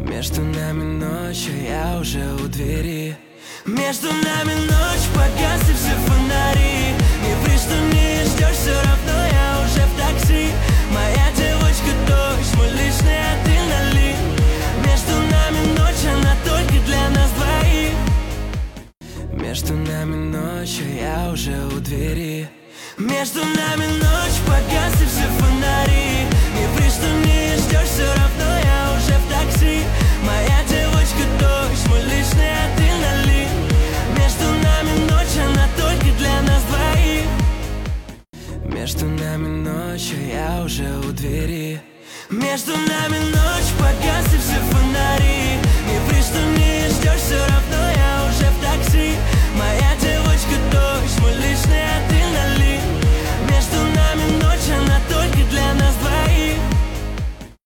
Между нами ночь, а я уже у двери. Между нами ночь, погасли все фонари. Не ври, что не ждешь, все равно я уже в такси. Моя девочка дождь, мой личный адреналин. Между нами ночь, она только для нас двоих. Между нами ночь, а я уже у двери. Между нами ночь, погасли все фонари. Не ври, что не ждешь, все равно я уже в такси. Моя девочка дождь, мой личный адреналин. Между нами ночь, она только для нас двоих. Между нами ночь, а я уже у двери. Между нами ночь, погасли все фонари. Не ври, что не ждешь, все равно